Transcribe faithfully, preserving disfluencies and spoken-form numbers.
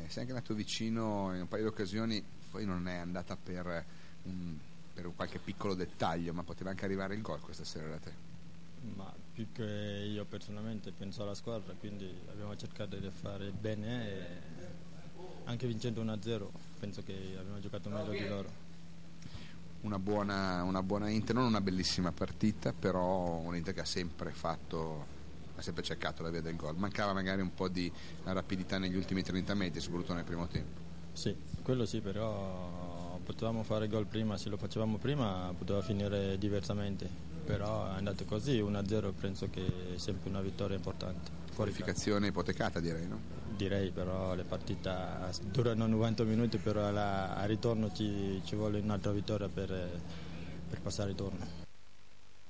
sei anche andato vicino in un paio di occasioni, poi non è andata per un, per un qualche piccolo dettaglio, ma poteva anche arrivare il gol questa sera da te. Ma più che io personalmente penso alla squadra, quindi abbiamo cercato di fare bene e anche vincendo uno a zero penso che abbiamo giocato meglio di loro. Una buona, una buona Inter, non una bellissima partita, però un Inter che ha sempre fatto, ha sempre cercato la via del gol. Mancava magari un po' di rapidità negli ultimi trenta metri, soprattutto nel primo tempo. Sì, quello sì, però potevamo fare gol prima, se lo facevamo prima poteva finire diversamente, però è andato così, uno a zero penso che è sempre una vittoria importante. Qualificazione ipotecata, direi, no? Direi, però le partite durano novanta minuti, però al ritorno ci, ci vuole un'altra vittoria per, per passare il turno.